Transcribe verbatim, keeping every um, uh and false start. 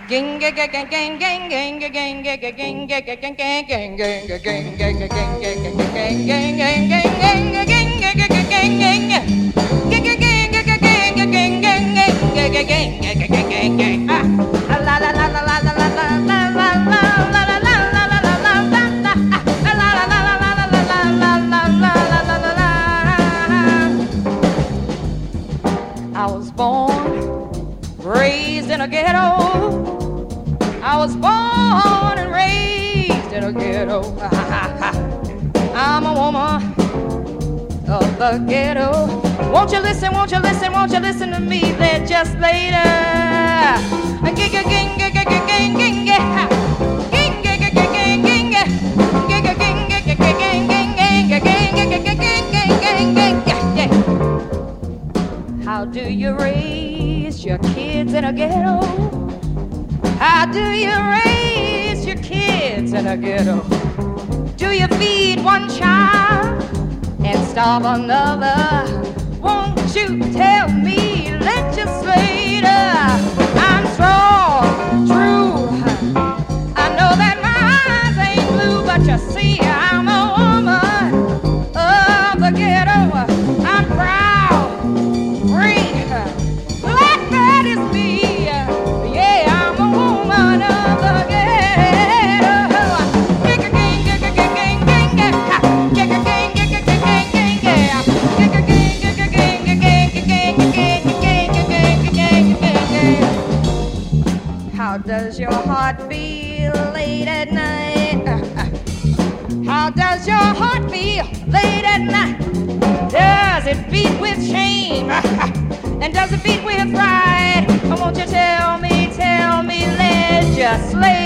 I was born, raised in a ghetto. I was born and raised in a ghetto. I'm a woman of the ghetto. Won't you listen, won't you listen, won't you listen to me legislator? How do you raise your kids in a ghetto? How do you raise your kids in a ghetto? Do you feed one child and starve another? Won't you tell me, legislator? I'm strong, true. I know that my eyes ain't blue, but you see, I'm a woman of the ghetto. I'm proud, free, black, that is me. Yeah, I'm a woman of the ghetto. How does your heart feel late at night? How does your heart feel late at night? Does it beat with shame? And does it beat with pride? Won't you tell me, tell me, legislator?